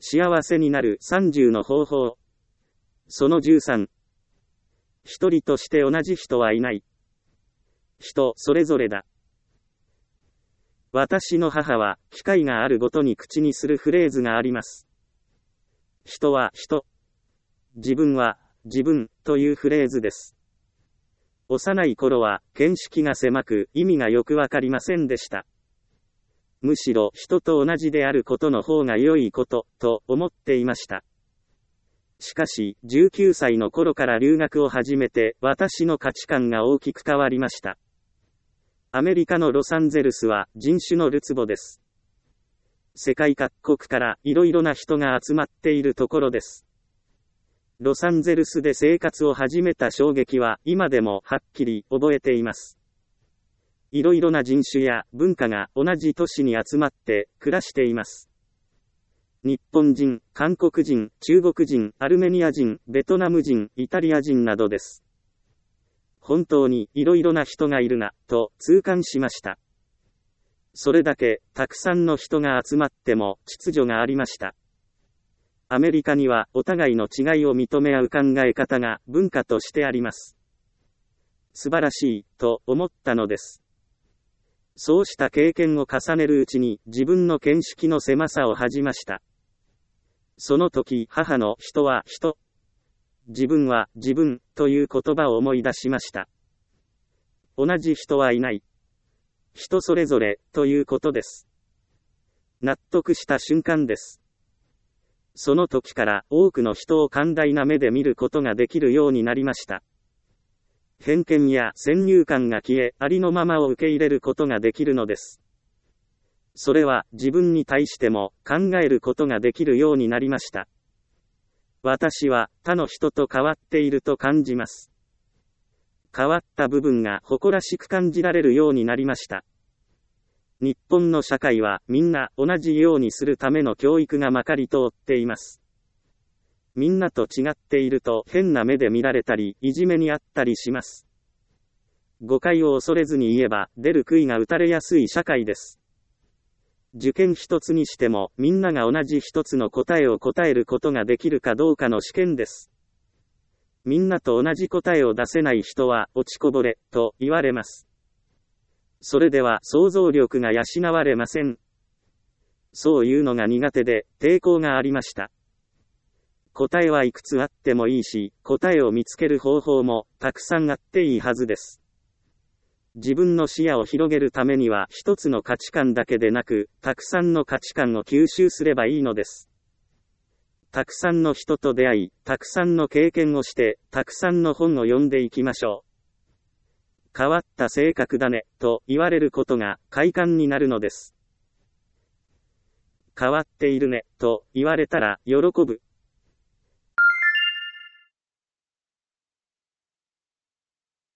幸せになる30の方法。その13。一人として同じ人はいない。人それぞれだ。私の母は、機会があるごとに口にするフレーズがあります。人は人。自分は自分というフレーズです。幼い頃は、見識が狭く、意味がよくわかりませんでした。むしろ人と同じであることの方が良いこと、と思っていました。しかし、19歳の頃から留学を始めて、私の価値観が大きく変わりました。アメリカのロサンゼルスは人種のるつぼです。世界各国からいろいろな人が集まっているところです。ロサンゼルスで生活を始めた衝撃は今でもはっきり覚えています。いろいろな人種や文化が同じ都市に集まって暮らしています。日本人、韓国人、中国人、アルメニア人、ベトナム人、イタリア人などです。本当にいろいろな人がいるな、と痛感しました。それだけ、たくさんの人が集まっても秩序がありました。アメリカにはお互いの違いを認め合う考え方が文化としてあります。素晴らしい、と思ったのです。そうした経験を重ねるうちに自分の見識の狭さを恥じました。その時、母の人は人。自分は自分という言葉を思い出しました。同じ人はいない。人それぞれということです。納得した瞬間です。その時から多くの人を寛大な目で見ることができるようになりました。偏見や先入観が消え、ありのままを受け入れることができるのです。それは自分に対しても考えることができるようになりました。私は他の人と変わっていると感じます。変わった部分が誇らしく感じられるようになりました。日本の社会はみんな同じようにするための教育がまかり通っています。みんなと違っていると変な目で見られたり、いじめにあったりします。誤解を恐れずに言えば、出る杭が打たれやすい社会です。受験一つにしても、みんなが同じ一つの答えを答えることができるかどうかの試験です。みんなと同じ答えを出せない人は、落ちこぼれ、と言われます。それでは想像力が養われません。そういうのが苦手で、抵抗がありました。答えはいくつあってもいいし、答えを見つける方法も、たくさんあっていいはずです。自分の視野を広げるためには一つの価値観だけでなく、たくさんの価値観を吸収すればいいのです。たくさんの人と出会い、たくさんの経験をして、たくさんの本を読んでいきましょう。変わった性格だね、と言われることが快感になるのです。変わっているね、と言われたら喜ぶ。